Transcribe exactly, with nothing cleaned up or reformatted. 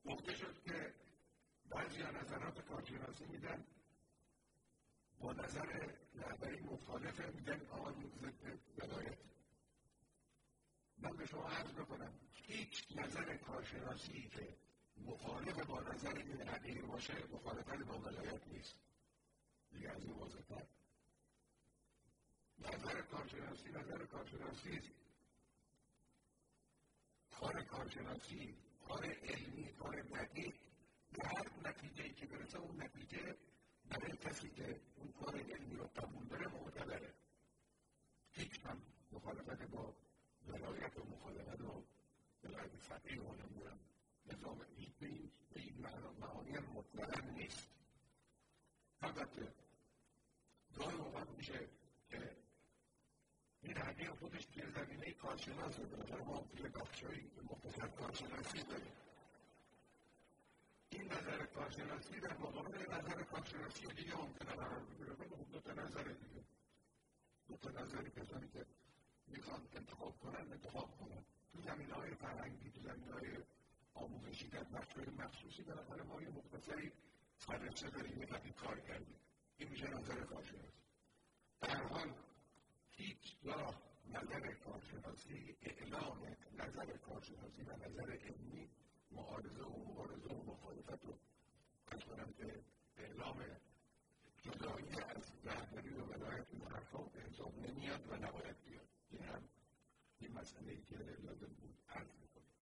گفته شد که بعضی ها نظرات کارشناسی میدن با نظر رهبری مخالفه، میگن آن ضد ولایت. من به شما عرض بکنم هیچ نظر کارشناسی که مخالف با نظر این حقیقی باشه مخالفت با ولایت نیست. دیگه از این واضح‌تر نظر کارشناسی نظر کارشناسی است. کار کارشناسی کار علمی، کار دقیق، به هر نتیجه‌ای که برسه اون نتیجه برای کسی که اون کار علمی رو قبول داره معتبره. هیچ هم مخالفت با ولایت و مخالفت با ولایت فقیه و نمیدونم نظام به این معانی مطلقا نیست. البته گاهی اوقات میشه که این حقیق خودش توی زمینه کارشناس رو بالاخره ما توی بخشایی مختصر کارشناسی داریم. این نظر کارشناسی در مقابل نظر کارشناسی دیگه ممکنه قرار بگیره. ولی خب دو تا نظر دیگه، دو تا نظر کسانی که میخوان انتخاب کنن انتخاب کنن. تو زمینه‌های فرهنگی، تو زمینه‌های آموزشی، در بخش‌های مخصوصی بالاخره ما یه مختصری سررشته داریم، یه وقتی کار کردیم. این میشه نظر کارشناسی. در هر حال هیچگاه نظر کارشناسی، اعلام نظر کارشناسی و نظر علمی معارضه و مبارزه و مخالفت رو از کنم که اعلام جدایی از رهبری و ولایت این حرفا به حساب نمیاد و نباید بیاد. این هم این مسئله‌ای که لازم